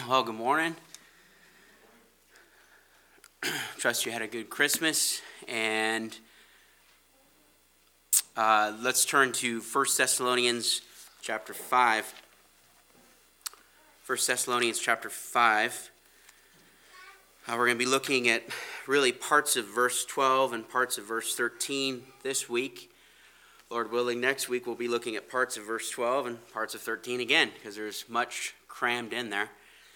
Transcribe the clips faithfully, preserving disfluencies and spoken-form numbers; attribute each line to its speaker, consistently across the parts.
Speaker 1: Well, good morning. Trust you had a good Christmas, and uh, let's turn to First Thessalonians chapter five. First Thessalonians chapter five. Uh, we're going to be looking at really parts of verse twelve and parts of verse thirteen this week. Lord willing, next week we'll be looking at parts of verse twelve and parts of thirteen again, because there's much crammed in there.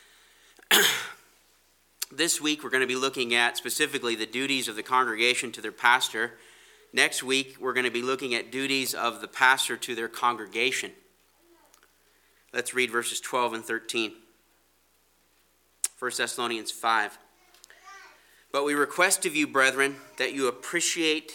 Speaker 1: This week we're going to be looking at specifically the duties of the congregation to their pastor. Next week we're going to be looking at duties of the pastor to their congregation. Let's read verses twelve and thirteen. First Thessalonians five. But we request of you, brethren, that you appreciate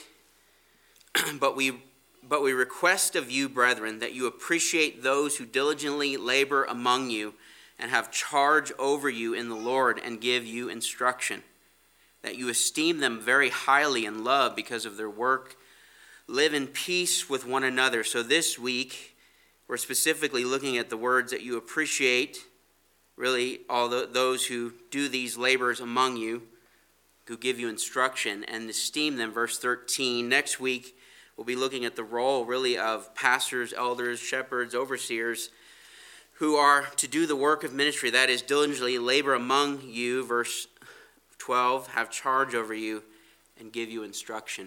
Speaker 1: but we but we request of you, brethren, that you appreciate those who diligently labor among you and have charge over you in the Lord and give you instruction, that you esteem them very highly in love because of their work. Live in peace with one another. So this week, we're specifically looking at the words that you appreciate, really all the, those who do these labors among you, who give you instruction, and esteem them, verse thirteen. Next week, we'll be looking at the role, really, of pastors, elders, shepherds, overseers, who are to do the work of ministry, that is, diligently labor among you, verse twelve, have charge over you, and give you instruction.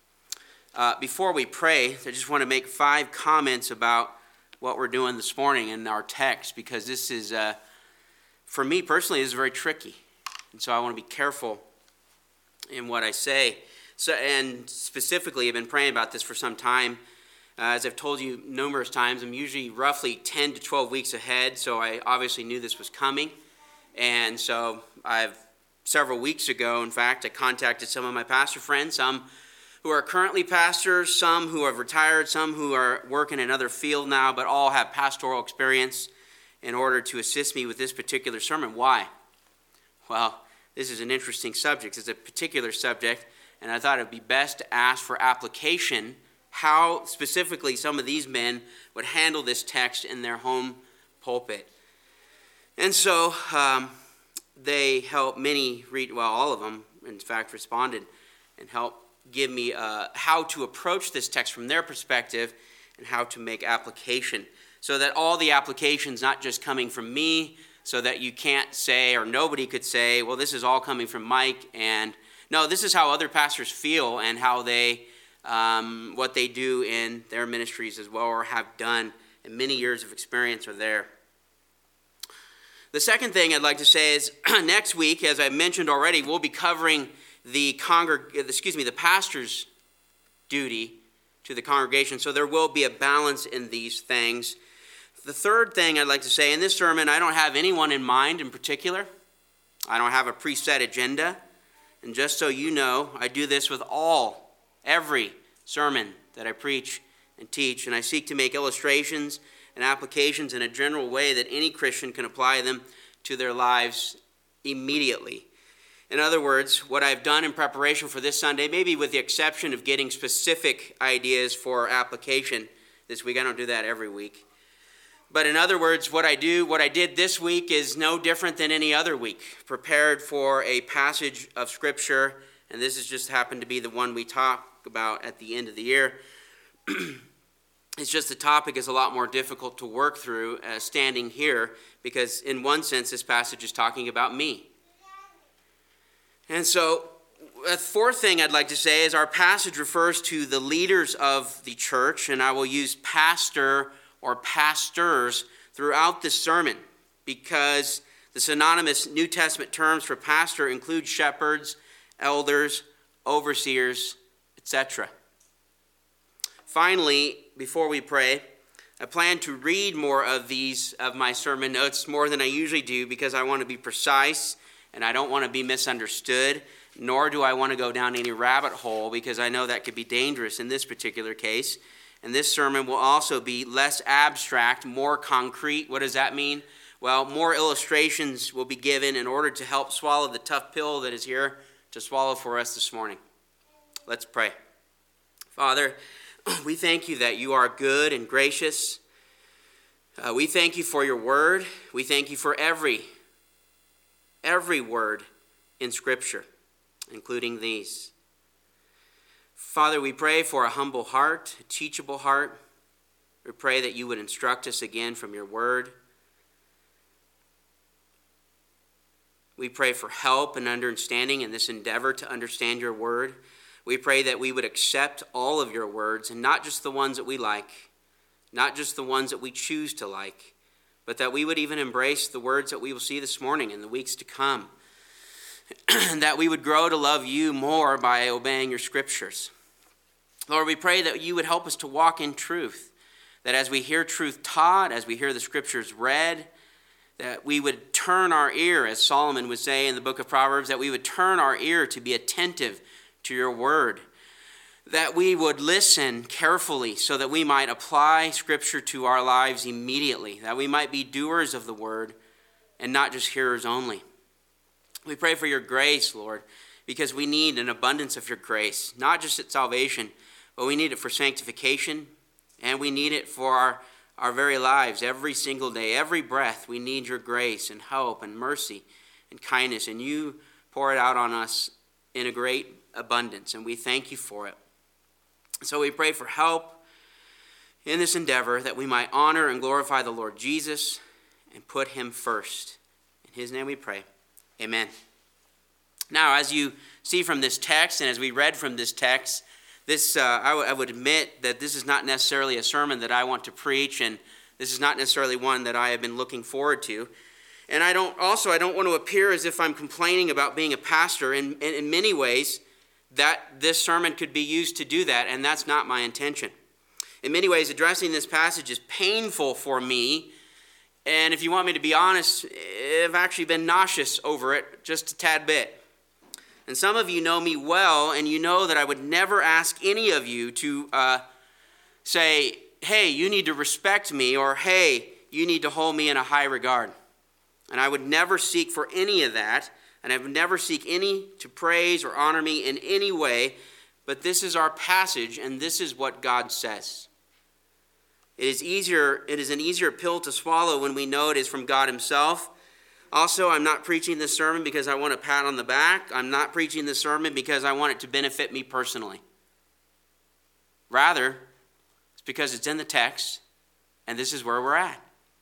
Speaker 1: Uh, before we pray, I just want to make five comments about what we're doing this morning in our text, because this is, uh, for me personally, is very tricky. And so I want to be careful in what I say. So, and specifically, I've been praying about this for some time. Uh, as I've told you numerous times, I'm usually roughly ten to twelve weeks ahead, so I obviously knew this was coming. And so I've, several weeks ago, in fact, I contacted some of my pastor friends, some who are currently pastors, some who have retired, some who are working in another field now, but all have pastoral experience, in order to assist me with this particular sermon. Why? Well, this is an interesting subject. It's a particular subject, and I thought it would be best to ask for application how specifically some of these men would handle this text in their home pulpit. And so um, they helped many read, well, all of them, in fact, responded and helped give me uh, how to approach this text from their perspective and how to make application, so that all the applications not just coming from me, so that you can't say, or nobody could say, well, this is all coming from Mike, and no, this is how other pastors feel and how they Um, what they do in their ministries as well, or have done, and many years of experience are there. The second thing I'd like to say is next week, as I mentioned already, we'll be covering the congreg- excuse me, the pastor's duty to the congregation, so there will be a balance in these things. The third thing I'd like to say, in this sermon, I don't have anyone in mind in particular. I don't have a preset agenda, and just so you know, I do this with all every sermon that I preach and teach, and I seek to make illustrations and applications in a general way that any Christian can apply them to their lives immediately. In other words, what I've done in preparation for this Sunday, maybe with the exception of getting specific ideas for application this week, I don't do that every week. But in other words, what I do, what I did this week is no different than any other week. Prepared for a passage of Scripture, and this has just happened to be the one we talk about at the end of the year. It's just the topic is a lot more difficult to work through uh, standing here, because in one sense this passage is talking about me. And so a fourth thing I'd like to say is our passage refers to the leaders of the church, and I will use pastor or pastors throughout this sermon, because the synonymous New Testament terms for pastor include shepherds, elders, overseers, et cetera. Finally, before we pray, I plan to read more of these, of my sermon notes, more than I usually do, because I want to be precise and I don't want to be misunderstood, nor do I want to go down any rabbit hole, because I know that could be dangerous in this particular case. And this sermon will also be less abstract, more concrete. What does that mean? Well, more illustrations will be given in order to help swallow the tough pill that is here to swallow for us this morning. Let's pray. Father, we thank you that you are good and gracious. Uh, we thank you for your word. We thank you for every every word in Scripture, including these. Father, we pray for a humble heart, a teachable heart. We pray that you would instruct us again from your word. We pray for help and understanding in this endeavor to understand your word. We pray that we would accept all of your words, and not just the ones that we like, not just the ones that we choose to like, but that we would even embrace the words that we will see this morning and the weeks to come. That we would grow to love you more by obeying your scriptures. Lord, we pray that you would help us to walk in truth, that as we hear truth taught, as we hear the scriptures read, that we would turn our ear, as Solomon would say in the book of Proverbs, that we would turn our ear to be attentive to your word, that we would listen carefully so that we might apply Scripture to our lives immediately, that we might be doers of the word and not just hearers only. We pray for your grace, Lord, because we need an abundance of your grace, not just at salvation, but we need it for sanctification, and we need it for our, our very lives, every single day, every breath. We need your grace and help and mercy and kindness, and you pour it out on us in a great abundance, and we thank you for it. So we pray for help in this endeavor, that we might honor and glorify the Lord Jesus and put him first. In his name we pray. Amen. Now, as you see from this text, and as we read from this text, this uh, I, w- I would admit that this is not necessarily a sermon that I want to preach, and this is not necessarily one that I have been looking forward to. And I don't also I don't want to appear as if I'm complaining about being a pastor. In, in, in many ways, that this sermon could be used to do that, and that's not my intention. In many ways, addressing this passage is painful for me, and if you want me to be honest, I've actually been nauseous over it just a tad bit. And some of you know me well, and you know that I would never ask any of you to uh, say, hey, you need to respect me, or hey, you need to hold me in a high regard. And I would never seek for any of that, and I would never seek any to praise or honor me in any way, but this is our passage, and this is what God says. It is easier, it is an easier pill to swallow when we know it is from God himself. Also, I'm not preaching this sermon because I want a pat on the back. I'm not preaching this sermon because I want it to benefit me personally. Rather, it's because it's in the text, and this is where we're at.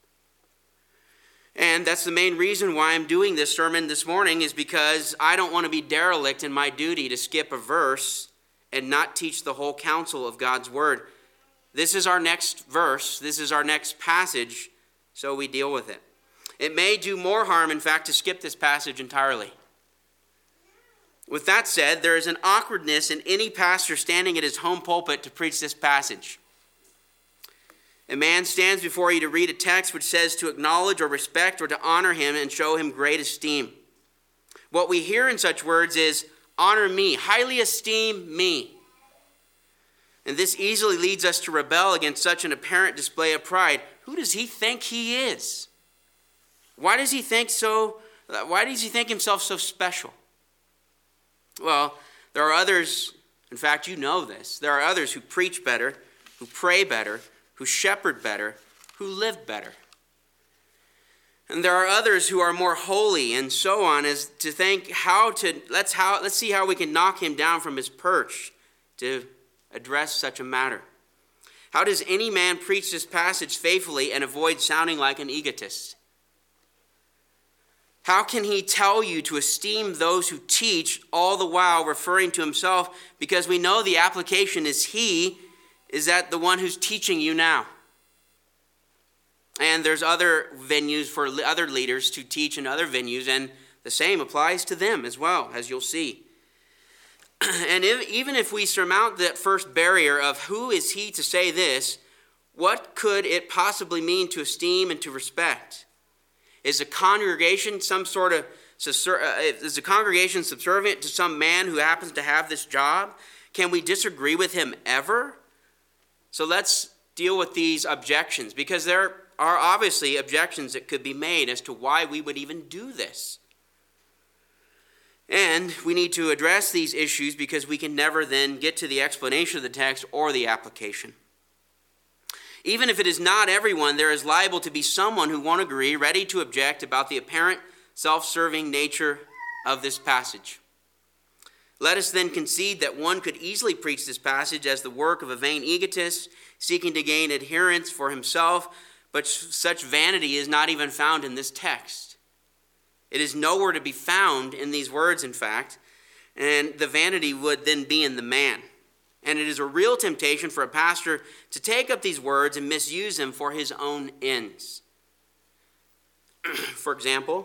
Speaker 1: And that's the main reason why I'm doing this sermon this morning, is because I don't want to be derelict in my duty to skip a verse and not teach the whole counsel of God's word. This is our next verse. This is our next passage, so we deal with it. It may do more harm, in fact, to skip this passage entirely. With that said, there is an awkwardness in any pastor standing at his home pulpit to preach this passage. A man stands before you to read a text which says to acknowledge or respect or to honor him and show him great esteem. What we hear in such words is, honor me, highly esteem me. And this easily leads us to rebel against such an apparent display of pride. Who does he think he is? Why does he think so? Why does he think himself so special? Well, there are others, in fact, you know this. There are others who preach better, who pray better, who shepherd better, who live better. And there are others who are more holy and so on, as to think how to, let's how let's see how we can knock him down from his perch to address such a matter. How does any man preach this passage faithfully and avoid sounding like an egotist? How can he tell you to esteem those who teach, all the while referring to himself, because we know the application is he, is that the one who's teaching you now? And there's other venues for other leaders to teach in other venues, and the same applies to them as well, as you'll see. And if, even if we surmount that first barrier of who is he to say this, what could it possibly mean to esteem and to respect? Is a congregation some sort of is a congregation subservient to some man who happens to have this job? Can we disagree with him ever? So let's deal with these objections, because there are obviously objections that could be made as to why we would even do this. And we need to address these issues because we can never then get to the explanation of the text or the application. Even if it is not everyone, there is liable to be someone who won't agree, ready to object about the apparent self-serving nature of this passage. Let us then concede that one could easily preach this passage as the work of a vain egotist seeking to gain adherents for himself, but such vanity is not even found in this text. It is nowhere to be found in these words, in fact, and the vanity would then be in the man. And it is a real temptation for a pastor to take up these words and misuse them for his own ends. For example,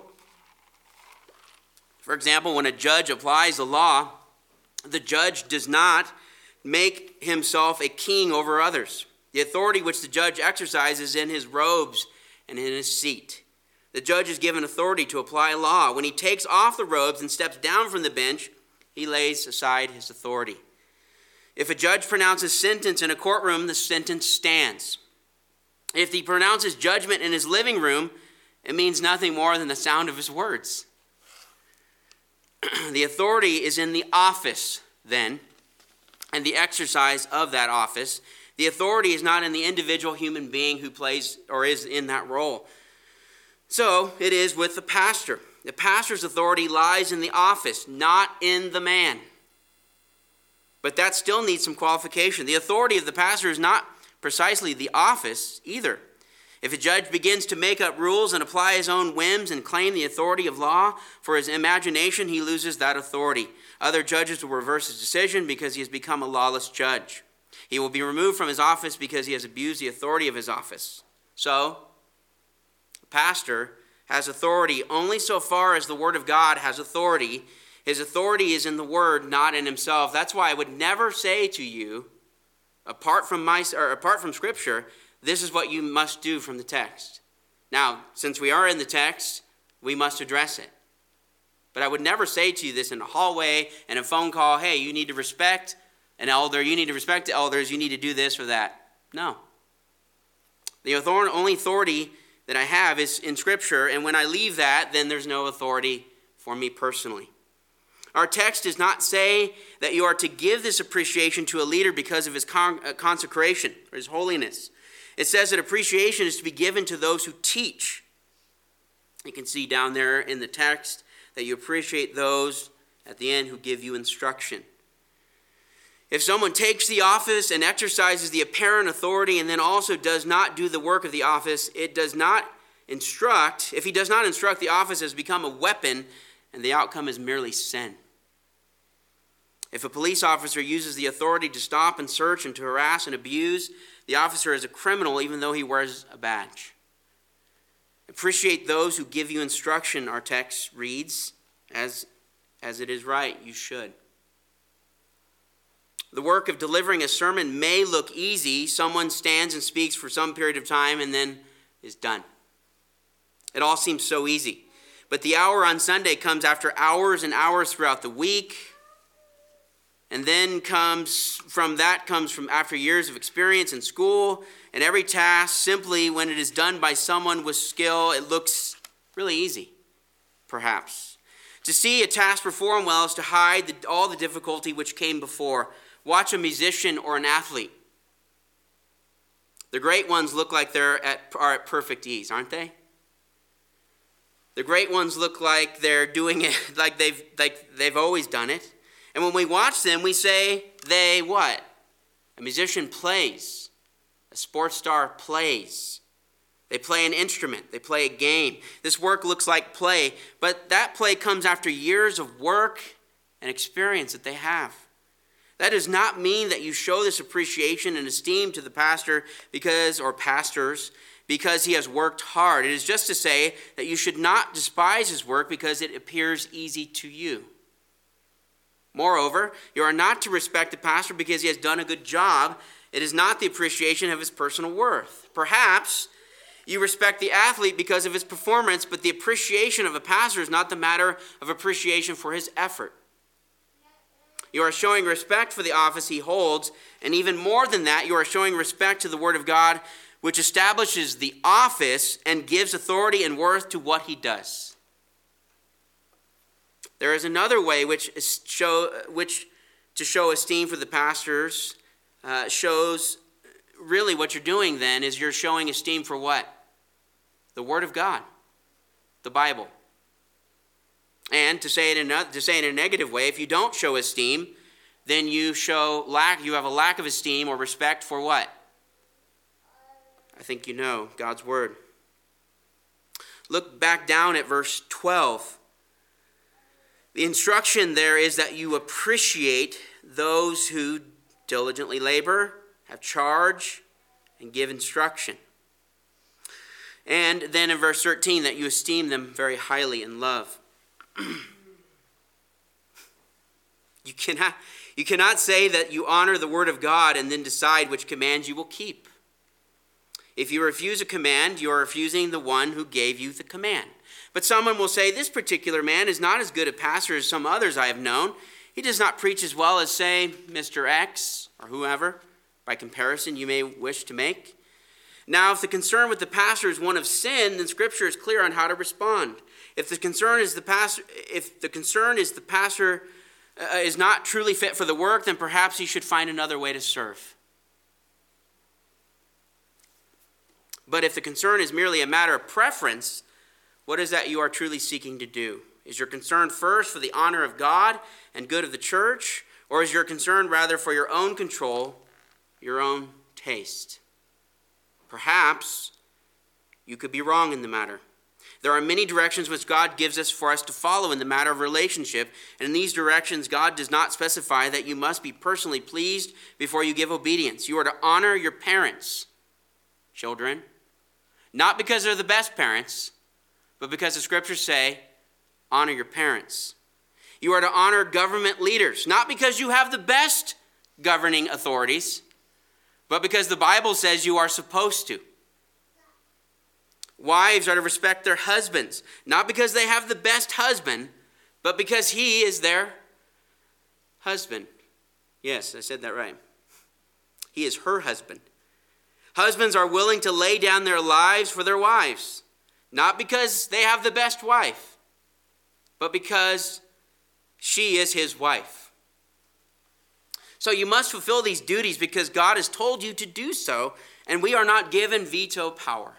Speaker 1: for example, when a judge applies the law, the judge does not make himself a king over others. The authority which the judge exercises in his robes and in his seat. The judge is given authority to apply law. When he takes off the robes and steps down from the bench, he lays aside his authority. If a judge pronounces sentence in a courtroom, the sentence stands. If he pronounces judgment in his living room, it means nothing more than the sound of his words. The authority is in the office, then, and the exercise of that office. The authority is not in the individual human being who plays or is in that role. So it is with the pastor. The pastor's authority lies in the office, not in the man. But that still needs some qualification. The authority of the pastor is not precisely the office either. If a judge begins to make up rules and apply his own whims and claim the authority of law for his imagination, he loses that authority. Other judges will reverse his decision because he has become a lawless judge. He will be removed from his office because he has abused the authority of his office. So, the pastor has authority only so far as the Word of God has authority. His authority is in the Word, not in himself. That's why I would never say to you, apart from my or apart from Scripture, this is what you must do from the text. Now, since we are in the text, we must address it. But I would never say to you this in a hallway and a phone call, hey, you need to respect an elder, you need to respect the elders, you need to do this or that. No. The only authority that I have is in Scripture, and when I leave that, then there's no authority for me personally. Our text does not say that you are to give this appreciation to a leader because of his con- consecration or his holiness. It says that appreciation is to be given to those who teach. You can see down there in the text that you appreciate those at the end who give you instruction. If someone takes the office and exercises the apparent authority and then also does not do the work of the office, it does not instruct. If he does not instruct, the office has become a weapon and the outcome is merely sin. If a police officer uses the authority to stop and search and to harass and abuse, the officer is a criminal even though he wears a badge. Appreciate those who give you instruction, our text reads, as, as it is right, you should. The work of delivering a sermon may look easy. Someone stands and speaks for some period of time and then is done. It all seems so easy. But the hour on Sunday comes after hours and hours throughout the week. And then comes from that comes from after years of experience in school. And every task, simply when it is done by someone with skill, it looks really easy, perhaps. To see a task performed well is to hide the, all the difficulty which came before. Watch a musician or an athlete. The great ones look like they're at, are at perfect ease, aren't they? The great ones look like they're doing it like they've like they've always done it. And when we watch them, we say, they what? A musician plays. A sports star plays. They play an instrument. They play a game. This work looks like play, but that play comes after years of work and experience that they have. That does not mean that you show this appreciation and esteem to the pastor because, or pastors, because he has worked hard. It is just to say that you should not despise his work because it appears easy to you. Moreover, you are not to respect the pastor because he has done a good job. It is not the appreciation of his personal worth. Perhaps you respect the athlete because of his performance, but the appreciation of a pastor is not the matter of appreciation for his effort. You are showing respect for the office he holds, and even more than that, you are showing respect to the Word of God, which establishes the office and gives authority and worth to what he does. There is another way which is show which to show esteem for the pastors uh, shows really what you're doing then is you're showing esteem for what? The Word of God, the Bible. And to say it in a, to say it in a negative way, if you don't show esteem, then you show lack. You have a lack of esteem or respect for what? I think you know God's word. Look back down at verse twelve. The instruction there is that you appreciate those who diligently labor, have charge, and give instruction. And then in verse thirteen, that you esteem them very highly in love. You cannot, you cannot say that you honor the word of God and then decide which commands you will keep. If you refuse a command, you are refusing the one who gave you the command. But someone will say, this particular man is not as good a pastor as some others I have known. He does not preach as well as, say, Mister X or whoever, by comparison you may wish to make. Now, if the concern with the pastor is one of sin, then Scripture is clear on how to respond. If the concern is the pastor, if the concern is the pastor uh, is not truly fit for the work, then perhaps he should find another way to serve. But if the concern is merely a matter of preference, what is that you are truly seeking to do? Is your concern first for the honor of God and good of the church, or is your concern rather for your own control, your own taste? Perhaps you could be wrong in the matter. There are many directions which God gives us for us to follow in the matter of relationship, and in these directions God does not specify that you must be personally pleased before you give obedience. You are to honor your parents, children, not because they're the best parents, but because the Scriptures say, honor your parents. You are to honor government leaders, not because you have the best governing authorities, but because the Bible says you are supposed to. Wives are to respect their husbands, not because they have the best husband, but because he is their husband. Yes, I said that right. He is her husband. Husbands are willing to lay down their lives for their wives, not because they have the best wife, but because she is his wife. So you must fulfill these duties because God has told you to do so, and we are not given veto power.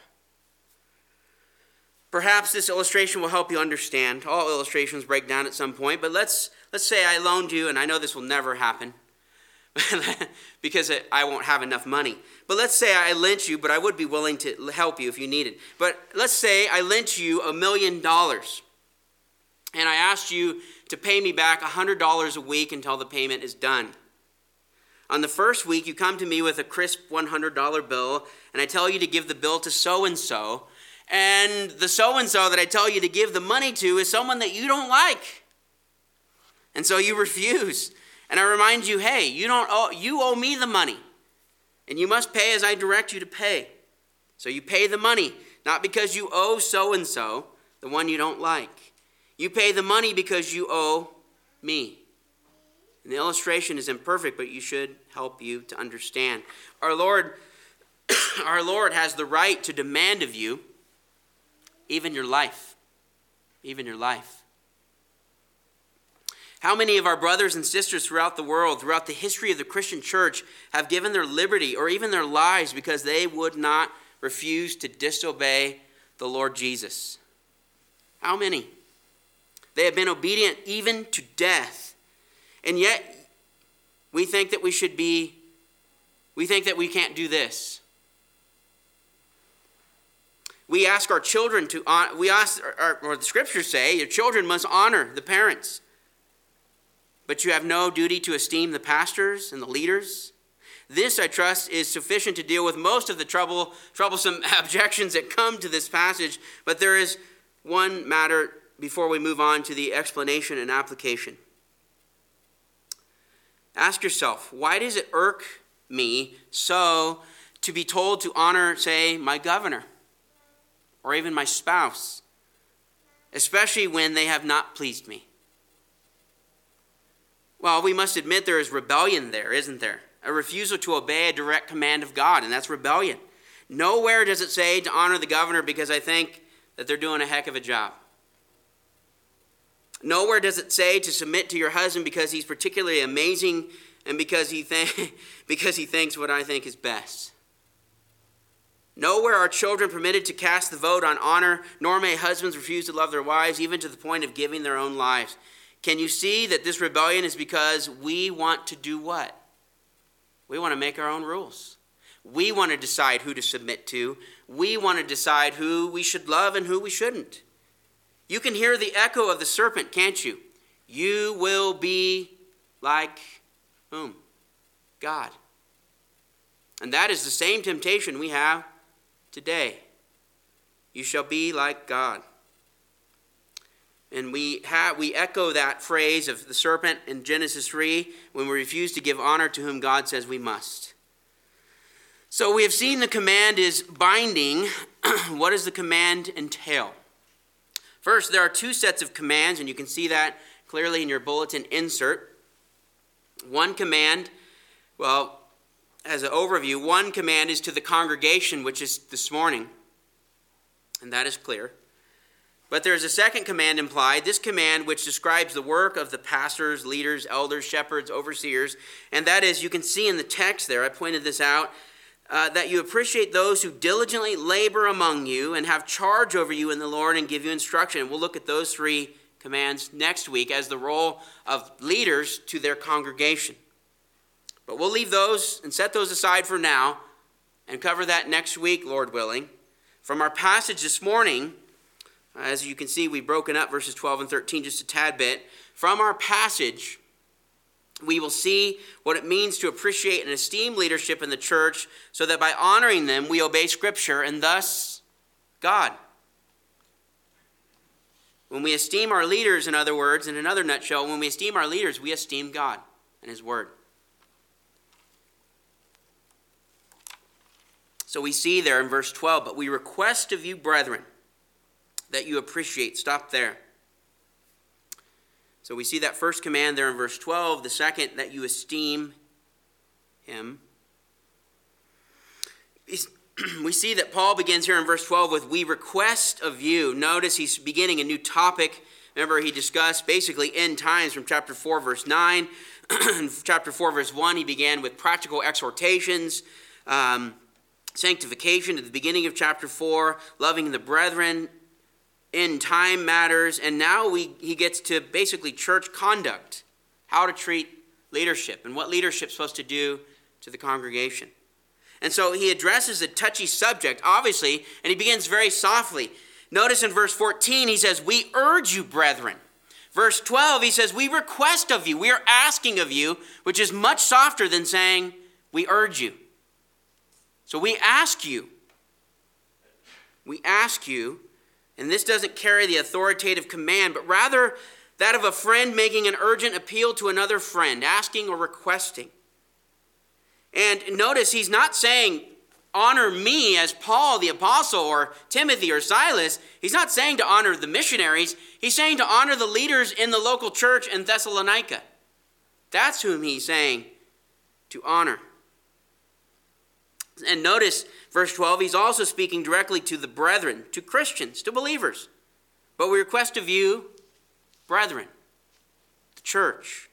Speaker 1: Perhaps this illustration will help you understand. All illustrations break down at some point, but let's let's say I loaned you, and I know this will never happen because I won't have enough money. But let's say I lent you, but I would be willing to help you if you needed. But let's say I lent you a million dollars, and I asked you to pay me back one hundred dollars a week until the payment is done. On the first week, you come to me with a crisp one hundred dollar bill, and I tell you to give the bill to so-and-so, and the so-and-so that I tell you to give the money to is someone that you don't like. And so you refuse. And I remind you, hey, you don't owe, you owe me the money, and you must pay as I direct you to pay. So you pay the money, not because you owe so-and-so, the one you don't like. You pay the money because you owe me. And the illustration is imperfect, but you should help you to understand. Our Lord, our Lord has the right to demand of you even your life. Even your life. How many of our brothers and sisters throughout the world, throughout the history of the Christian church, have given their liberty or even their lives because they would not refuse to disobey the Lord Jesus? How many? They have been obedient even to death. And yet, we think that we should be, we think that we can't do this. We ask our children to, we ask, or, or the Scriptures say, your children must honor the parents. But you have no duty to esteem the pastors and the leaders. This, I trust, is sufficient to deal with most of the trouble, troublesome objections that come to this passage. But there is one matter before we move on to the explanation and application. Ask yourself, why does it irk me so to be told to honor, say, my governor or even my spouse, especially when they have not pleased me? Well, we must admit there is rebellion there, isn't there? A refusal to obey a direct command of God, and that's rebellion. Nowhere does it say to honor the governor because I think that they're doing a heck of a job. Nowhere does it say to submit to your husband because he's particularly amazing and because he, th- because he thinks what I think is best. Nowhere are children permitted to cast the vote on honor, nor may husbands refuse to love their wives, even to the point of giving their own lives. Can you see that this rebellion is because we want to do what? We want to make our own rules. We want to decide who to submit to. We want to decide who we should love and who we shouldn't. You can hear the echo of the serpent, can't you? You will be like whom? God. And that is the same temptation we have today. You shall be like God. And we have, we echo that phrase of the serpent in Genesis three when we refuse to give honor to whom God says we must. So we have seen the command is binding. What does the command entail? First, there are two sets of commands, and you can see that clearly in your bulletin insert. One command, well, as an overview, one command is to the congregation, which is this morning, and that is clear. But there is a second command implied, this command which describes the work of the pastors, leaders, elders, shepherds, overseers, and that is, you can see in the text there, I pointed this out, uh, that you appreciate those who diligently labor among you and have charge over you in the Lord and give you instruction. And we'll look at those three commands next week as the role of leaders to their congregation. But we'll leave those and set those aside for now and cover that next week, Lord willing. From our passage this morning, as you can see, we've broken up verses twelve and thirteen just a tad bit. From our passage, we will see what it means to appreciate and esteem leadership in the church so that by honoring them, we obey Scripture and thus God. When we esteem our leaders, in other words, in another nutshell, when we esteem our leaders, we esteem God and His Word. So we see there in verse twelve, but we request of you, brethren, that you appreciate. Stop there. So we see that first command there in verse twelve. The second, that you esteem him. We see that Paul begins here in verse twelve with, we request of you. Notice he's beginning a new topic. Remember, he discussed basically end times from chapter four, verse nine. Chapter four, verse one, he began with practical exhortations, um, sanctification at the beginning of chapter four, loving the brethren, in time matters, and now we, he gets to basically church conduct, how to treat leadership, and what leadership's supposed to do to the congregation. And so he addresses a touchy subject, obviously, and he begins very softly. Notice in verse fourteen, he says, we urge you, brethren. Verse twelve, he says, we request of you, we are asking of you, which is much softer than saying, we urge you. So we ask you, we ask you, and this doesn't carry the authoritative command, but rather that of a friend making an urgent appeal to another friend, asking or requesting. And notice he's not saying, honor me as Paul the apostle or Timothy or Silas. He's not saying to honor the missionaries. He's saying to honor the leaders in the local church in Thessalonica. That's whom he's saying to honor. And notice, verse twelve, he's also speaking directly to the brethren, to Christians, to believers. But we request of you, brethren, the church.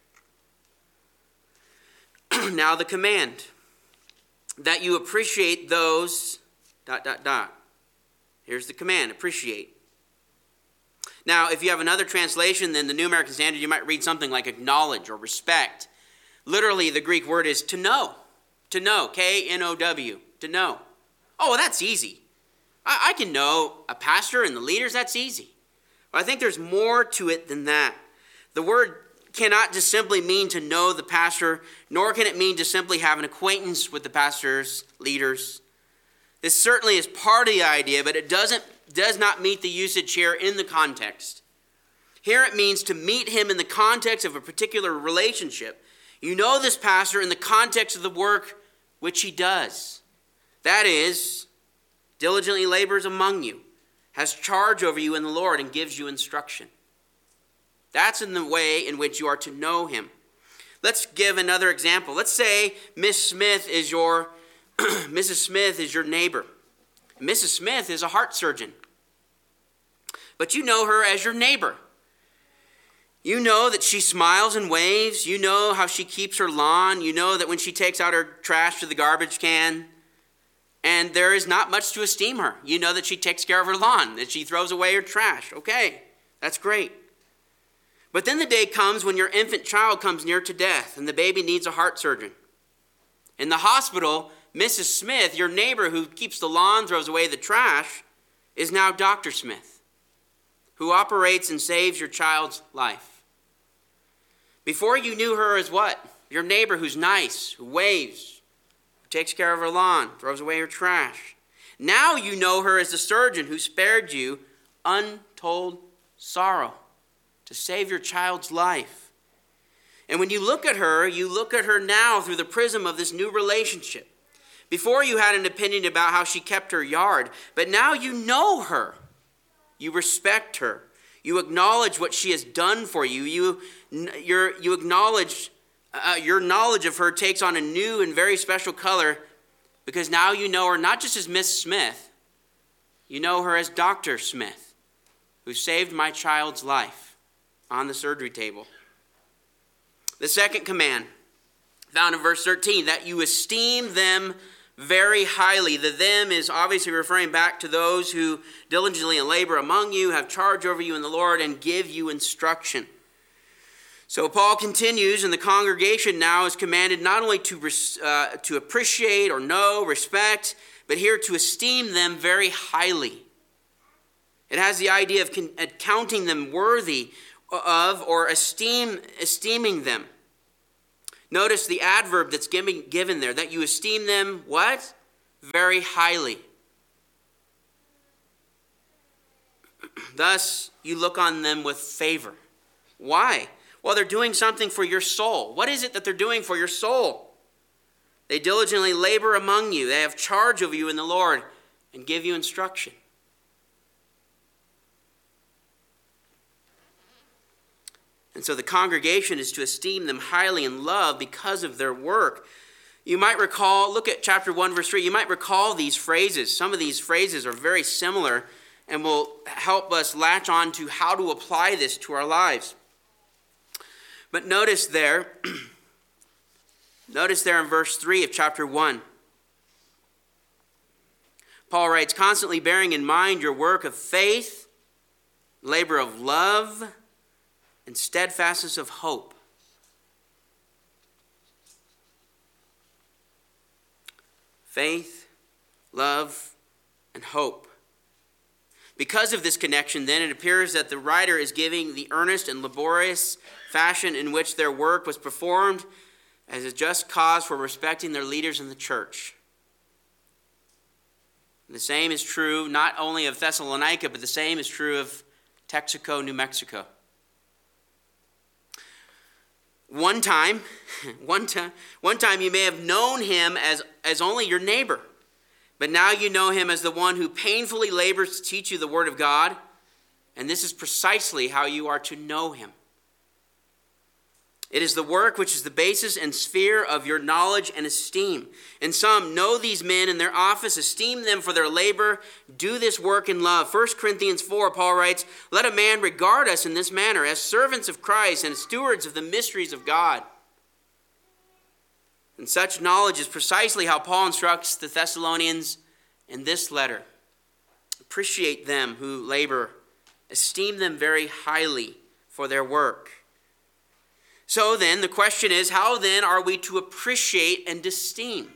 Speaker 1: Now the command, that you appreciate those, dot, dot, dot. Here's the command, appreciate. Now, if you have another translation than the New American Standard, you might read something like acknowledge or respect. Literally, the Greek word is to know. To know, K N O W, to know. Oh, well, that's easy. I, I can know a pastor and the leaders, that's easy. But I think there's more to it than that. The word cannot just simply mean to know the pastor, nor can it mean to simply have an acquaintance with the pastor's leaders. This certainly is part of the idea, but it doesn't does not meet the usage here in the context. Here it means to meet him in the context of a particular relationship. You know this pastor in the context of the work which he does. That is, diligently labors among you, has charge over you in the Lord, and gives you instruction. That's in the way in which you are to know him. Let's give another example. Let's say Miss Smith is your, Missus Smith is your neighbor. Missus Smith is a heart surgeon. But you know her as your neighbor. You know that she smiles and waves. You know how she keeps her lawn. You know that when she takes out her trash to the garbage can. and there is not much to esteem her. You know that she takes care of her lawn, that she throws away her trash. Okay, that's great. But then the day comes when your infant child comes near to death, and the baby needs a heart surgeon. In the hospital, Missus Smith, your neighbor who keeps the lawn, throws away the trash, is now Doctor Smith, who operates and saves your child's life. Before you knew her as what? Your neighbor who's nice, who waves, who takes care of her lawn, throws away her trash. Now you know her as the surgeon who spared you untold sorrow to save your child's life. And when you look at her, you look at her now through the prism of this new relationship. Before you had an opinion about how she kept her yard, but now you know her. You respect her. You acknowledge what she has done for you. You, you're, you acknowledge, uh, your knowledge of her takes on a new and very special color because now you know her not just as Miss Smith, you know her as Doctor Smith, who saved my child's life on the surgery table. The second command, found in verse thirteen, that you esteem them very highly. The them is obviously referring back to those who diligently labor among you, have charge over you in the Lord, and give you instruction. So Paul continues, and the congregation now is commanded not only to, uh, to appreciate or know, respect, but here to esteem them very highly. It has the idea of con- counting them worthy of or esteem, esteeming them. Notice the adverb that's given, given there, that you esteem them, what? Very highly. Thus, you look on them with favor. Why? Well, they're doing something for your soul. What is it that they're doing for your soul? They diligently labor among you. They have charge over you in the Lord and give you instruction. And so the congregation is to esteem them highly in love because of their work. You might recall, look at chapter one, verse three. You might recall these phrases. Some of these phrases are very similar and will help us latch on to how to apply this to our lives. But notice there, notice there in verse three of chapter one, Paul writes, constantly bearing in mind your work of faith, labor of love, and steadfastness of hope. Faith, love, and hope. Because of this connection, then, it appears that the writer is giving the earnest and laborious fashion in which their work was performed as a just cause for respecting their leaders in the church. The same is true not only of Thessalonica, but the same is true of Texaco, New Mexico. One time, one time, one time you may have known him as, as only your neighbor, but now you know him as the one who painfully labors to teach you the word of God, and this is precisely how you are to know him. It is the work which is the basis and sphere of your knowledge and esteem. And some know these men in their office, esteem them for their labor, do this work in love. First Corinthians four, Paul writes, let a man regard us in this manner as servants of Christ and stewards of the mysteries of God. And such knowledge is precisely how Paul instructs the Thessalonians in this letter. Appreciate them who labor, esteem them very highly for their work. So then, the question is, how then are we to appreciate and esteem?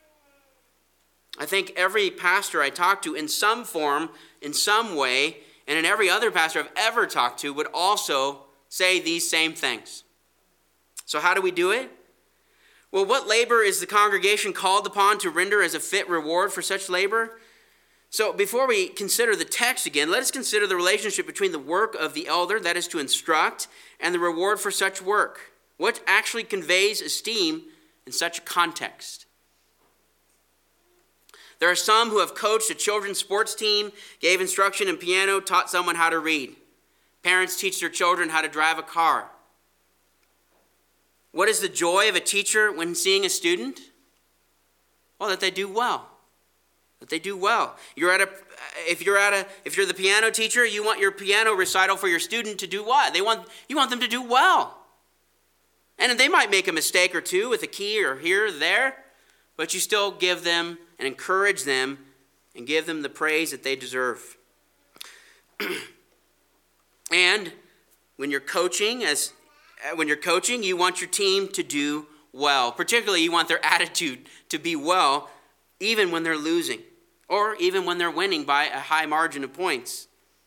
Speaker 1: I think every pastor I talk to in some form, in some way, and in every other pastor I've ever talked to would also say these same things. So how do we do it? Well, what labor is the congregation called upon to render as a fit reward for such labor? So before we consider the text again, let us consider the relationship between the work of the elder, that is to instruct, and the reward for such work. What actually conveys esteem in such a context? There are some who have coached a children's sports team, gave instruction in piano, taught someone how to read. Parents teach their children how to drive a car. What is the joy of a teacher when seeing a student? Well, that they do well. That they do well. You're at a, if you're at a, if you're the piano teacher, you want your piano recital for your student to do what? They want, you want them to do well. And they might make a mistake or two with a key or here or there, but you still give them and encourage them and give them the praise that they deserve. And when you're coaching, as when you're coaching, you want your team to do well. Particularly, you want their attitude to be well, even when they're losing, or even when they're winning by a high margin of points.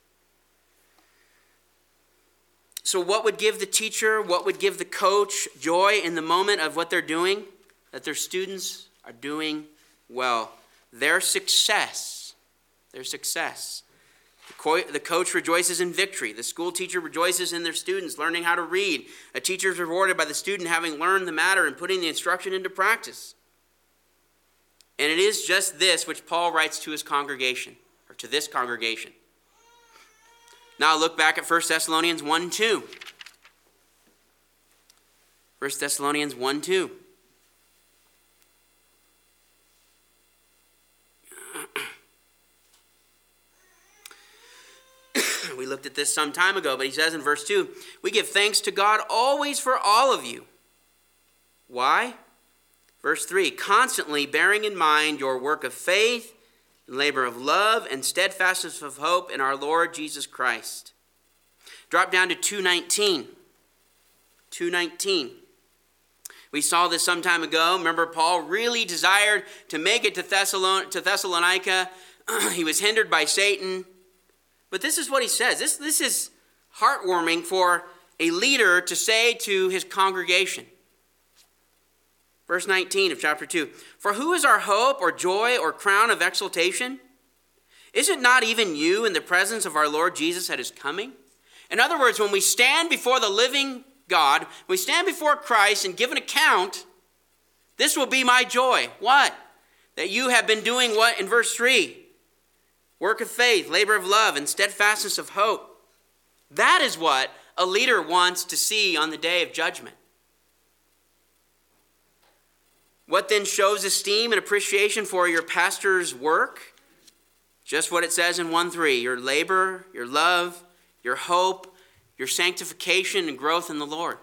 Speaker 1: So what would give the teacher, what would give the coach joy in the moment of what they're doing? That their students are doing well. Their success, their success. The, co- the coach rejoices in victory. The school teacher rejoices in their students learning how to read. A teacher is rewarded by the student having learned the matter and putting the instruction into practice. And it is just this which Paul writes to his congregation, or to this congregation. Now look back at First Thessalonians one two. First Thessalonians one two. We looked at this some time ago, but he says in verse two, we give thanks to God always for all of you. Why? Verse three, constantly bearing in mind your work of faith, and labor of love, and steadfastness of hope in our Lord Jesus Christ. Drop down to two nineteen. two nineteen. We saw this some time ago. Remember, Paul really desired to make it to Thessalon- to Thessalonica. He was hindered by Satan. But this is what he says. This, this is heartwarming for a leader to say to his congregation. Verse nineteen of chapter two. For who is our hope or joy or crown of exaltation? Is it not even you in the presence of our Lord Jesus at his coming? In other words, when we stand before the living God, when we stand before Christ and give an account, this will be my joy. What? That you have been doing what in verse three? Work of faith, labor of love, and steadfastness of hope. That is what a leader wants to see on the day of judgment. What then shows esteem and appreciation for your pastor's work? Just what it says in one three, your labor, your love, your hope, your sanctification and growth in the Lord.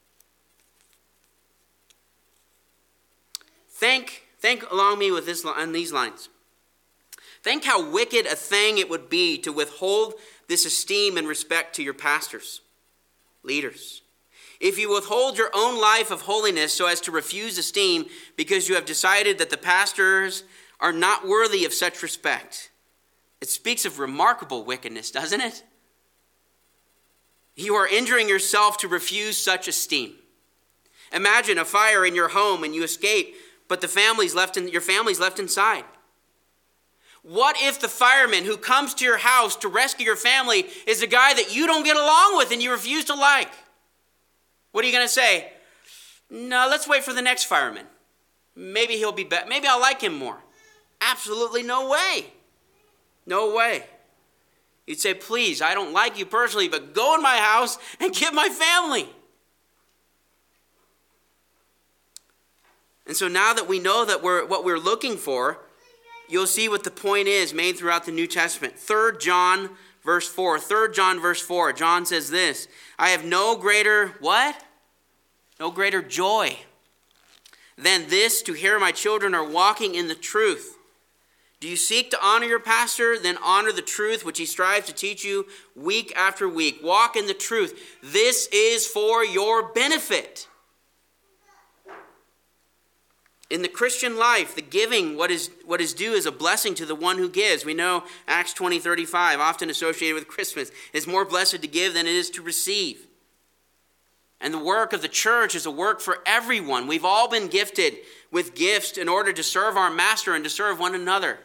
Speaker 1: Think, think along me with this on these lines. Think how wicked a thing it would be to withhold this esteem and respect to your pastors, leaders. If you withhold your own life of holiness so as to refuse esteem because you have decided that the pastors are not worthy of such respect, it speaks of remarkable wickedness, doesn't it? You are injuring yourself to refuse such esteem. Imagine a fire in your home and you escape, but the family's left in, your family's left inside. What if the fireman who comes to your house to rescue your family is a guy that you don't get along with and you refuse to like? What are you going to say? No, let's wait for the next fireman. Maybe he'll be better. Maybe I'll like him more. Absolutely no way. No way. You'd say, please, I don't like you personally, but go in my house and get my family. And so now that we know that we're what we're looking for, you'll see what the point is made throughout the New Testament. Third John verse four. Third John verse four. John says this, I have no greater, what? No greater joy than this, to hear my children are walking in the truth. Do you seek to honor your pastor? Then honor the truth which he strives to teach you week after week. Walk in the truth. This is for your benefit. In the Christian life, the giving, what is what is due, is a blessing to the one who gives. We know Acts twenty thirty-five, often associated with Christmas, is more blessed to give than it is to receive. And the work of the church is a work for everyone. We've all been gifted with gifts in order to serve our master and to serve one another.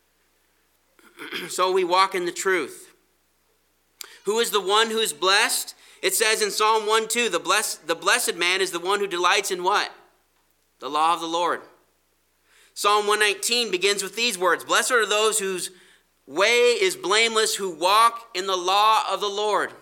Speaker 1: So we walk in the truth. Who is the one who is blessed? It says in Psalm one two, the blessed, the blessed man is the one who delights in what? The law of the Lord. Psalm one nineteen begins with these words, blessed are those whose way is blameless, who walk in the law of the Lord.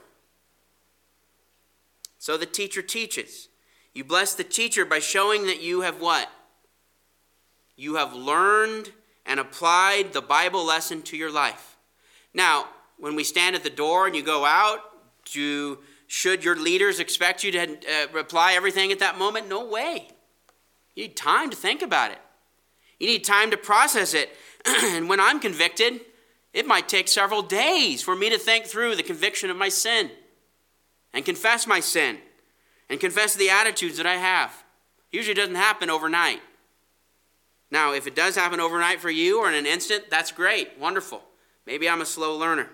Speaker 1: So the teacher teaches. You bless the teacher by showing that you have what? You have learned and applied the Bible lesson to your life. Now, when we stand at the door and you go out, do, should your leaders expect you to uh, apply everything at that moment? No way. You need time to think about it. You need time to process it. And when I'm convicted, it might take several days for me to think through the conviction of my sin and confess my sin and confess the attitudes that I have. Usually doesn't happen overnight. Now, if it does happen overnight for you or in an instant, that's great, wonderful. Maybe I'm a slow learner.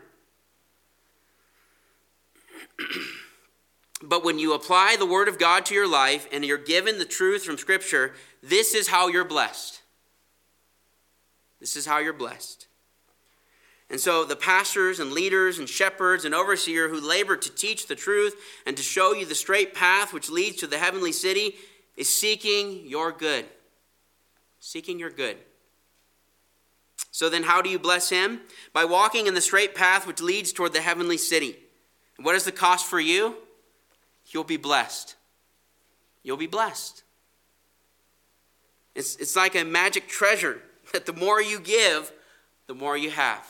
Speaker 1: But when you apply the Word of God to your life and you're given the truth from Scripture, this is how you're blessed. This is how you're blessed. And so the pastors and leaders and shepherds and overseers who labor to teach the truth and to show you the straight path which leads to the heavenly city is seeking your good. Seeking your good. So then how do you bless him? By walking in the straight path which leads toward the heavenly city. And what is the cost for you? You'll be blessed. You'll be blessed. It's, it's like a magic treasure that the more you give, the more you have.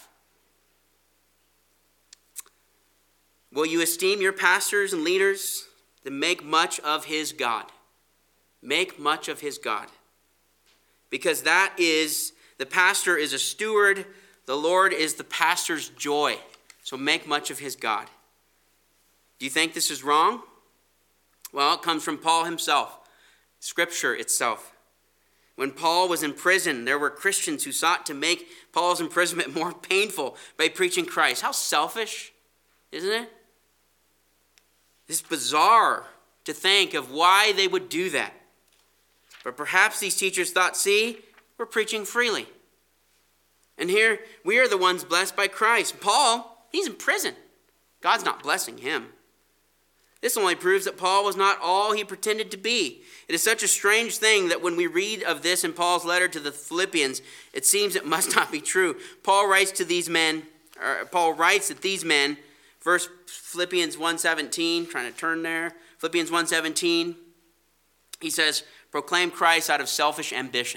Speaker 1: Will you esteem your pastors and leaders? Then make much of his God. Make much of his God. Because that is, the pastor is a steward. The Lord is the pastor's joy. So make much of his God. Do you think this is wrong? Well, it comes from Paul himself, Scripture itself. When Paul was in prison, there were Christians who sought to make Paul's imprisonment more painful by preaching Christ. How selfish, isn't it? It's bizarre to think of why they would do that. But perhaps these teachers thought, see, we're preaching freely. And here, we are the ones blessed by Christ. Paul, he's in prison. God's not blessing him. This only proves that Paul was not all he pretended to be. It is such a strange thing that when we read of this in Paul's letter to the Philippians, it seems it must not be true. Paul writes to these men, or Paul writes that these men, verse Philippians one seventeen, trying to turn there, Philippians one seventeen, he says, proclaim Christ out of selfish ambition.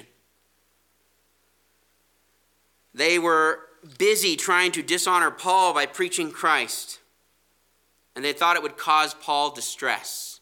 Speaker 1: They were busy trying to dishonor Paul by preaching Christ. And they thought it would cause Paul distress.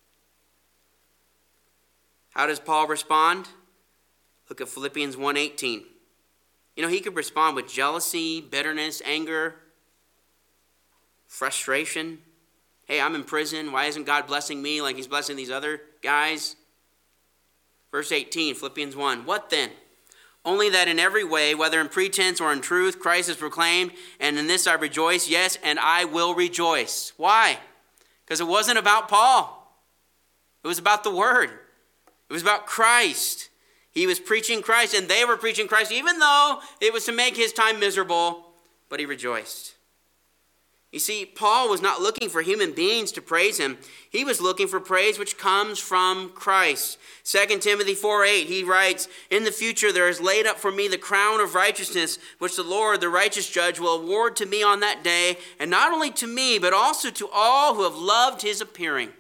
Speaker 1: How does Paul respond? Look at Philippians one eighteen. You know, he could respond with jealousy, bitterness, anger, frustration. Hey, I'm in prison. Why isn't God blessing me like he's blessing these other guys? Verse eighteen, Philippians one. What then? Only that in every way, whether in pretense or in truth, Christ is proclaimed, and in this I rejoice, yes, and I will rejoice. Why? Because it wasn't about Paul. It was about the Word. It was about Christ. He was preaching Christ, and they were preaching Christ, even though it was to make his time miserable, but he rejoiced. You see, Paul was not looking for human beings to praise him. He was looking for praise which comes from Christ. Second Timothy four eight, he writes, in the future there is laid up for me the crown of righteousness, which the Lord, the righteous judge, will award to me on that day, and not only to me, but also to all who have loved his appearing.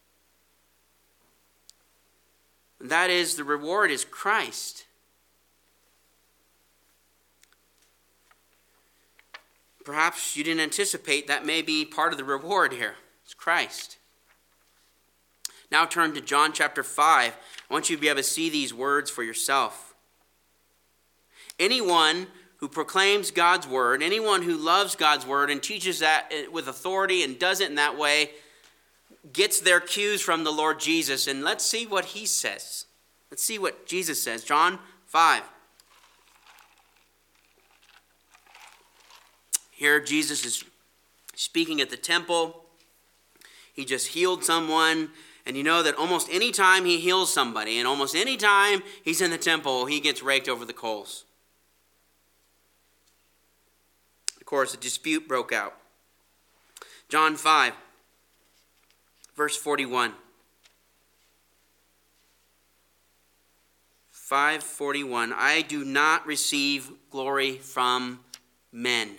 Speaker 1: And that is, the reward is Christ. Perhaps you didn't anticipate that may be part of the reward here. It's Christ. Now turn to John chapter five. I want you to be able to see these words for yourself. Anyone who proclaims God's word, anyone who loves God's word and teaches that with authority and does it in that way, gets their cues from the Lord Jesus. And let's see what he says. Let's see what Jesus says. John five. Here Jesus is speaking at the temple. He just healed someone. And you know that almost any time he heals somebody, and almost any time he's in the temple, he gets raked over the coals. Of course, a dispute broke out. John five, verse forty-one. five forty-one. I do not receive glory from men.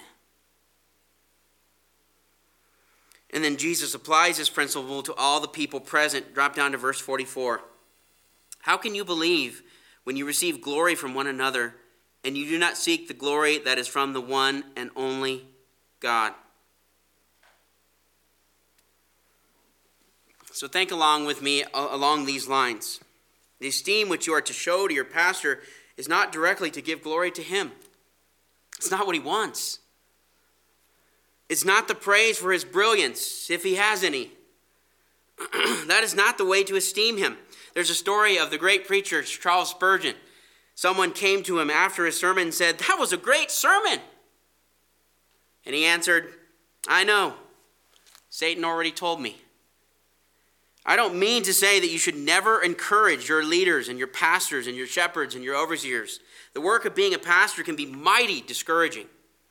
Speaker 1: And then Jesus applies this principle to all the people present. Drop down to verse forty-four. How can you believe when you receive glory from one another and you do not seek the glory that is from the one and only God? So think along with me along these lines. The esteem which you are to show to your pastor is not directly to give glory to him. It's not what he wants. It's not the praise for his brilliance, if he has any. That is not the way to esteem him. There's a story of the great preacher Charles Spurgeon. Someone came to him after his sermon and said, "That was a great sermon." And he answered, "I know. Satan already told me." I don't mean to say that you should never encourage your leaders and your pastors and your shepherds and your overseers. The work of being a pastor can be mighty discouraging.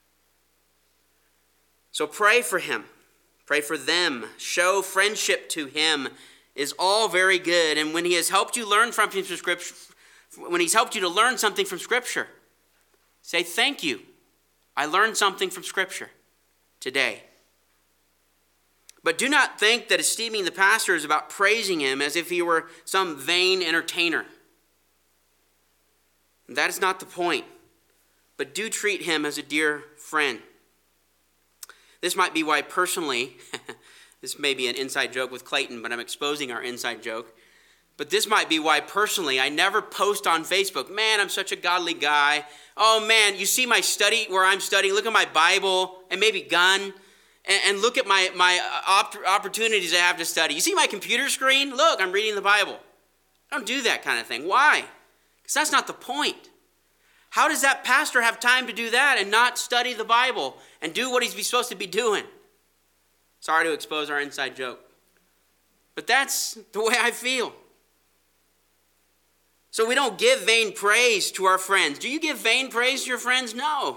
Speaker 1: So pray for him. Pray for them. Show friendship to him is all very good. And when he has helped you learn from Scripture, when he's helped you to learn something from Scripture, say, "Thank you. I learned something from Scripture today." But do not think that esteeming the pastor is about praising him as if he were some vain entertainer. That is not the point. But do treat him as a dear friend. This might be why personally, this may be an inside joke with Clayton, but I'm exposing our inside joke. But this might be why personally I never post on Facebook, "Man, I'm such a godly guy. Oh man, you see my study where I'm studying. Look at my Bible and maybe gun. And, and look at my, my op- opportunities I have to study. You see my computer screen? Look, I'm reading the Bible." Don't do that kind of thing. Why? Because that's not the point. How does that pastor have time to do that and not study the Bible and do what he's supposed to be doing? Sorry to expose our inside joke. But that's the way I feel. So we don't give vain praise to our friends. Do you give vain praise to your friends? No.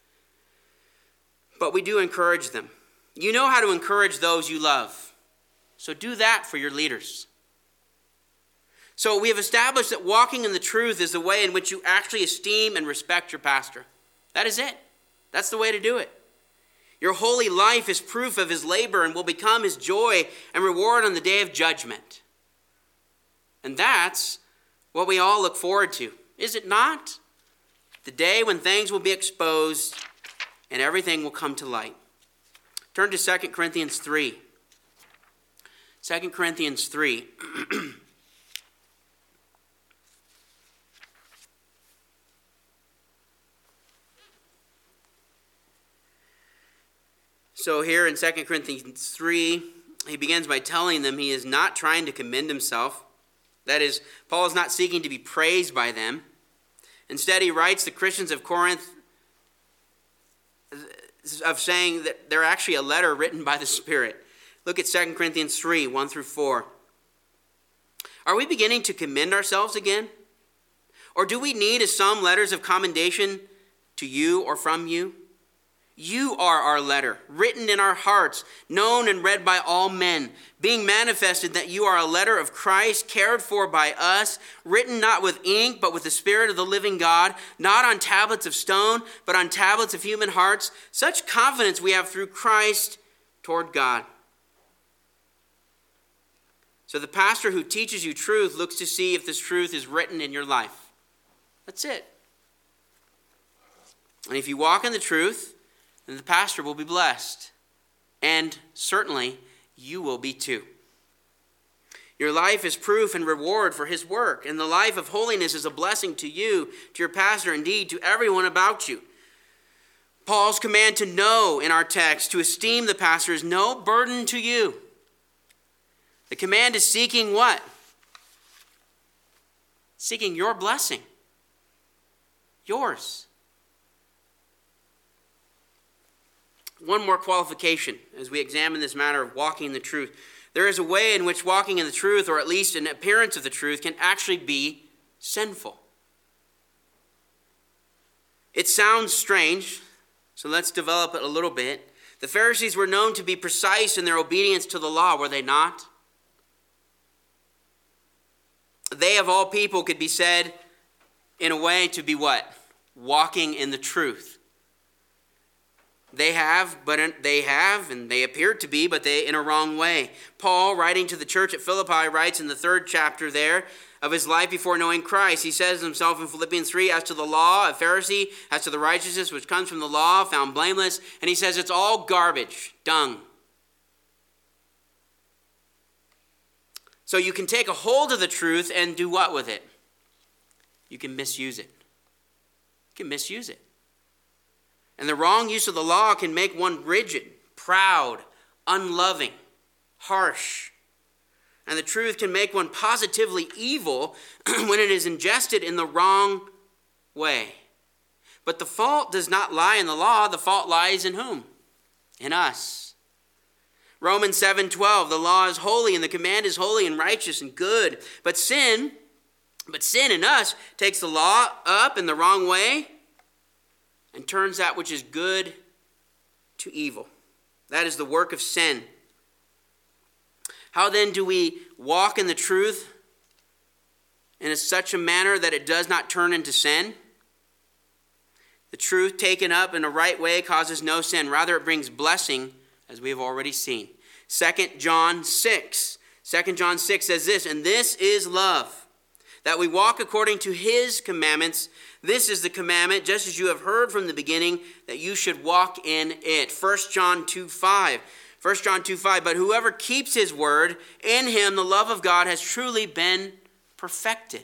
Speaker 1: But we do encourage them. You know how to encourage those you love. So do that for your leaders. So we have established that walking in the truth is the way in which you actually esteem and respect your pastor. That is it. That's the way to do it. Your holy life is proof of his labor and will become his joy and reward on the day of judgment. And that's what we all look forward to, is it not? The day when things will be exposed and everything will come to light. Turn to Second Corinthians three. Second Corinthians three. So here in Second Corinthians three, he begins by telling them he is not trying to commend himself. That is, Paul is not seeking to be praised by them. Instead, he writes the Christians of Corinth of saying that they're actually a letter written by the Spirit. Look at Second Corinthians three, one through four. Are we beginning to commend ourselves again? Or do we need some letters of commendation to you or from you? You are our letter, written in our hearts, known and read by all men, being manifested that you are a letter of Christ, cared for by us, written not with ink, but with the Spirit of the living God, not on tablets of stone, but on tablets of human hearts. Such confidence we have through Christ toward God. So the pastor who teaches you truth looks to see if this truth is written in your life. That's it. And if you walk in the truth, then the pastor will be blessed. And certainly, you will be too. Your life is proof and reward for his work. And the life of holiness is a blessing to you, to your pastor, indeed, to everyone about you. Paul's command to know in our text, to esteem the pastor, is no burden to you. The command is seeking what? Seeking your blessing. Yours. One more qualification as we examine this matter of walking in the truth. There is a way in which walking in the truth, or at least an appearance of the truth, can actually be sinful. It sounds strange, so let's develop it a little bit. The Pharisees were known to be precise in their obedience to the law, were they not? They of all people could be said in a way to be what? Walking in the truth. They have, but they have, and they appear to be, but they in a wrong way. Paul, writing to the church at Philippi, writes in the third chapter there of his life before knowing Christ. He says himself in Philippians three, as to the law, a Pharisee, as to the righteousness which comes from the law, found blameless. And he says it's all garbage, dung. So you can take a hold of the truth and do what with it? You can misuse it. can misuse it. And the wrong use of the law can make one rigid, proud, unloving, harsh. And the truth can make one positively evil when it is ingested in the wrong way. But the fault does not lie in the law. The fault lies in whom? In us. Romans seven twelve, the law is holy and the command is holy and righteous and good. But sin, but sin in us takes the law up in the wrong way and turns that which is good to evil. That is the work of sin. How then do we walk in the truth in such a manner that it does not turn into sin? The truth taken up in a right way causes no sin. Rather, it brings blessing, as we have already seen. Second John six. Second John six says this, and this is love, that we walk according to his commandments. This is the commandment, just as you have heard from the beginning, that you should walk in it. First John two five. First John two five, but whoever keeps his word, in him the love of God has truly been perfected.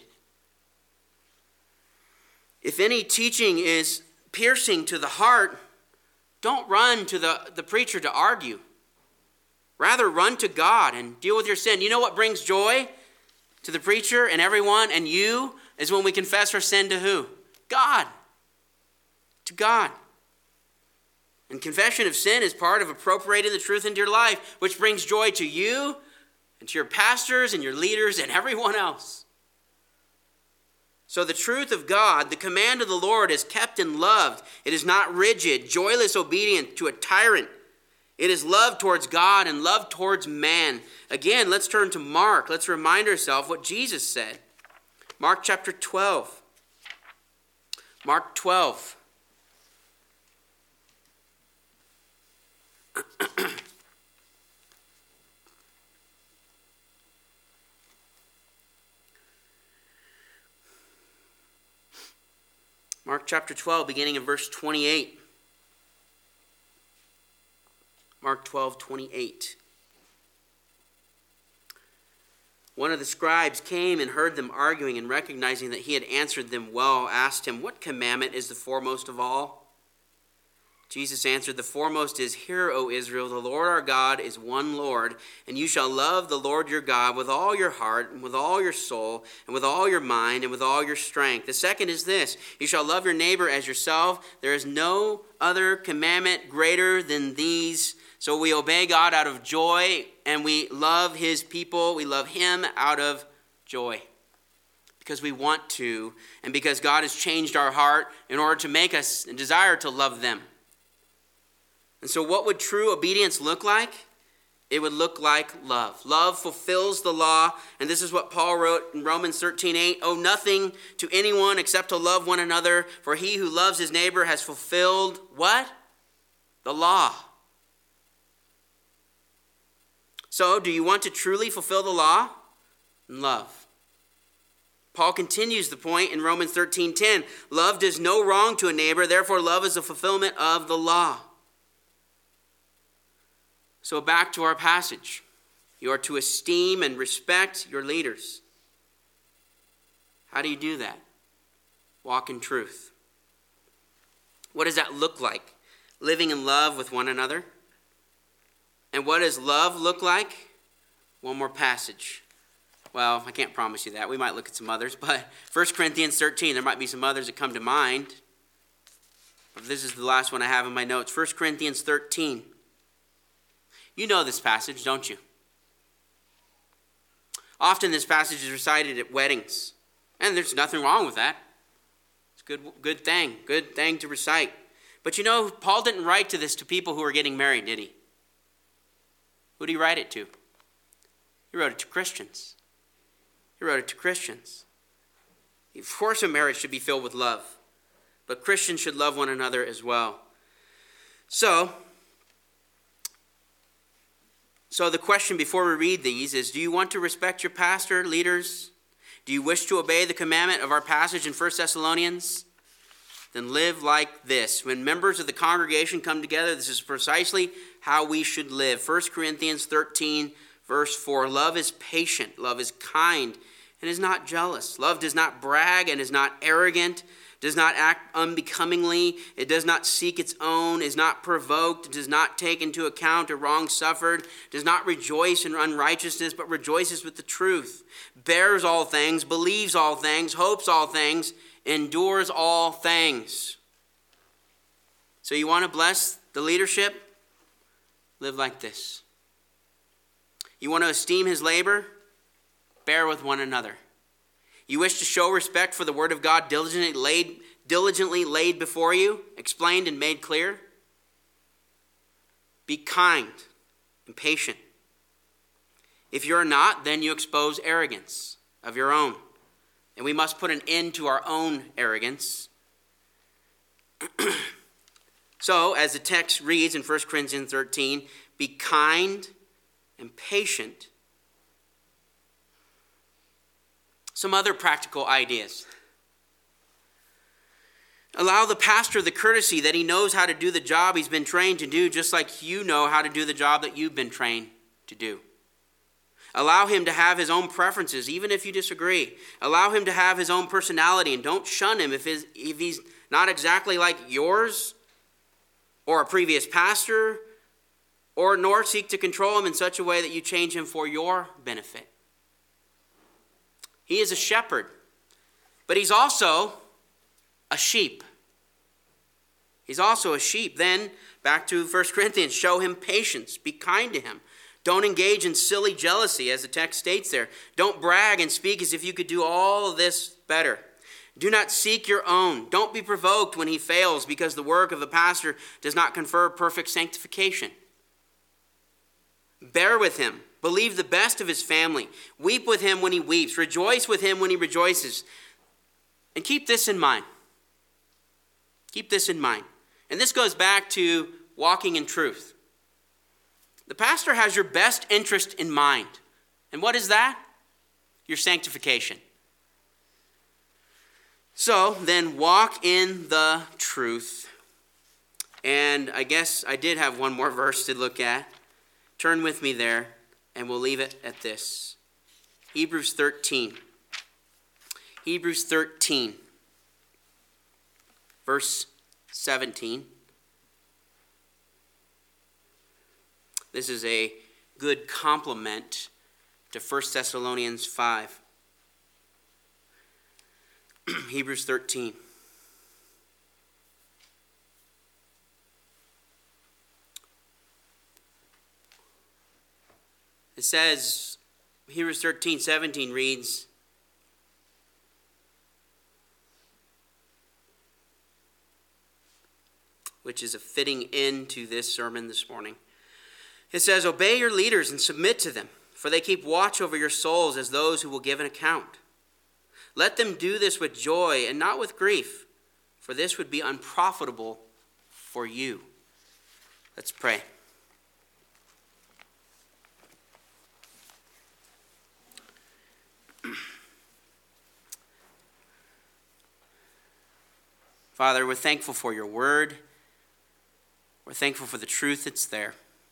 Speaker 1: If any teaching is piercing to the heart, don't run to the, the preacher to argue. Rather, run to God and deal with your sin. You know what brings joy to the preacher and everyone and you is when we confess our sin to who? God. To God. And confession of sin is part of appropriating the truth into your life, which brings joy to you and to your pastors and your leaders and everyone else. So the truth of God, the command of the Lord, is kept and loved. It is not rigid, joyless obedience to a tyrant. It is love towards God and love towards man. Again, let's turn to Mark. Let's remind ourselves what Jesus said. Mark chapter twelve. Mark twelve. Mark chapter twelve, beginning in verse twenty-eight. Mark twelve, twenty-eight. One of the scribes came and heard them arguing, and recognizing that he had answered them well, asked him, what commandment is the foremost of all? Jesus answered, the foremost is, hear, O Israel, the Lord our God is one Lord, and you shall love the Lord your God with all your heart, and with all your soul, and with all your mind, and with all your strength. The second is this, you shall love your neighbor as yourself. There is no other commandment greater than these. So we obey God out of joy, and we love his people. We love him out of joy. Because we want to, and because God has changed our heart in order to make us desire to love them. And so what would true obedience look like? It would look like love. Love fulfills the law. And this is what Paul wrote in Romans thirteen eight. Owe nothing to anyone except to love one another. For he who loves his neighbor has fulfilled what? The law. So do you want to truly fulfill the law? Love. Paul continues the point in Romans thirteen ten. Love does no wrong to a neighbor. Therefore love is the fulfillment of the law. So back to our passage. You are to esteem and respect your leaders. How do you do that? Walk in truth. What does that look like? Living in love with one another. And what does love look like? One more passage. Well, I can't promise you that. We might look at some others, but First Corinthians thirteen, there might be some others that come to mind. But this is the last one I have in my notes. First Corinthians thirteen. You know this passage, don't you? Often this passage is recited at weddings, and there's nothing wrong with that. It's a good, good thing, good thing to recite. But you know, Paul didn't write to this to people who were getting married, did he? Who did he write it to? He wrote it to Christians. He wrote it to Christians. Of course, a marriage should be filled with love, but Christians should love one another as well. So, So the question before we read these is, do you want to respect your pastor, leaders? Do you wish to obey the commandment of our passage in First Thessalonians? Then live like this. When members of the congregation come together, this is precisely how we should live. First Corinthians thirteen, verse four. Love is patient. Love is kind and is not jealous. Love does not brag and is not arrogant, does not act unbecomingly, it does not seek its own, is not provoked, does not take into account a wrong suffered, does not rejoice in unrighteousness, but rejoices with the truth, bears all things, believes all things, hopes all things, endures all things. So you want to bless the leadership? Live like this. You want to esteem his labor? Bear with one another. You wish to show respect for the word of God diligently laid, diligently laid before you, explained and made clear? Be kind and patient. If you're not, then you expose arrogance of your own. And we must put an end to our own arrogance. So, as the text reads in First Corinthians thirteen, be kind and patient. Some other practical ideas. Allow the pastor the courtesy that he knows how to do the job he's been trained to do, just like you know how to do the job that you've been trained to do. Allow him to have his own preferences, even if you disagree. Allow him to have his own personality, and don't shun him if, his, if he's not exactly like yours or a previous pastor, or nor seek to control him in such a way that you change him for your benefit. He is a shepherd, but he's also a sheep. He's also a sheep. Then, back to First Corinthians, show him patience. Be kind to him. Don't engage in silly jealousy, as the text states there. Don't brag and speak as if you could do all of this better. Do not seek your own. Don't be provoked when he fails, because the work of the pastor does not confer perfect sanctification. Bear with him. Believe the best of his family. Weep with him when he weeps. Rejoice with him when he rejoices. And keep this in mind. Keep this in mind. And this goes back to walking in truth. The pastor has your best interest in mind. And what is that? Your sanctification. So then walk in the truth. And I guess I did have one more verse to look at. Turn with me there. And we'll leave it at this. Hebrews thirteen. Hebrews thirteen. Verse seventeen. This is a good complement to First Thessalonians five. Hebrews thirteen. It says, Hebrews thirteen seventeen reads, which is a fitting end to this sermon this morning. It says, obey your leaders and submit to them, for they keep watch over your souls as those who will give an account. Let them do this with joy and not with grief, for this would be unprofitable for you. Let's pray. Father, we're thankful for your word. We're thankful for the truth that's there.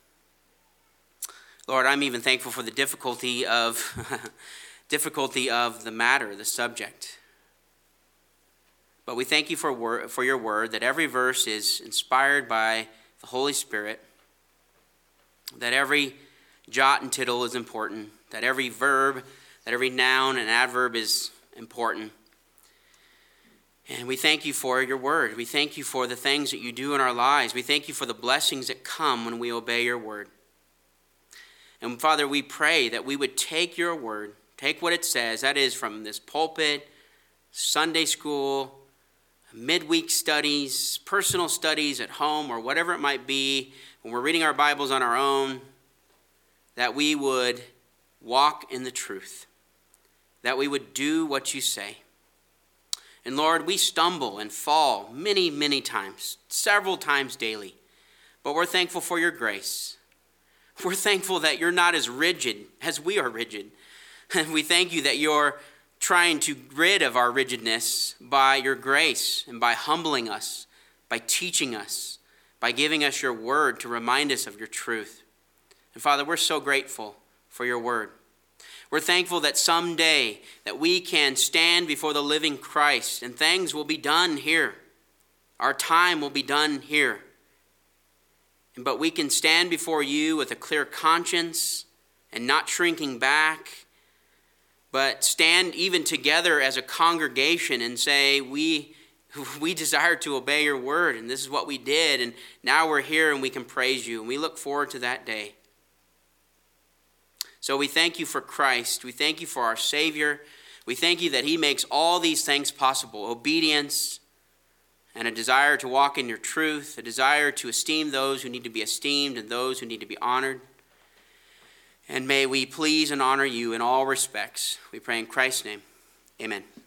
Speaker 1: Lord, I'm even thankful for the difficulty of difficulty of the matter, the subject. But we thank you for wor- for your word, that every verse is inspired by the Holy Spirit, that every jot and tittle is important, that every verb, that every noun and adverb is important. And we thank you for your word. We thank you for the things that you do in our lives. We thank you for the blessings that come when we obey your word. And Father, we pray that we would take your word, take what it says, that is from this pulpit, Sunday school, midweek studies, personal studies at home, or whatever it might be, when we're reading our Bibles on our own, that we would walk in the truth, that we would do what you say. And Lord, we stumble and fall many, many times, several times daily. But we're thankful for your grace. We're thankful that you're not as rigid as we are rigid. And we thank you that you're trying to rid of our rigidness by your grace and by humbling us, by teaching us, by giving us your word to remind us of your truth. And Father, we're so grateful for your word. We're thankful that someday that we can stand before the living Christ and things will be done here. Our time will be done here. But we can stand before you with a clear conscience and not shrinking back, but stand even together as a congregation and say, we, we desire to obey your word, and this is what we did, and now we're here and we can praise you, and we look forward to that day. So we thank you for Christ. We thank you for our Savior. We thank you that he makes all these things possible: obedience and a desire to walk in your truth, a desire to esteem those who need to be esteemed and those who need to be honored. And may we please and honor you in all respects. We pray in Christ's name. Amen.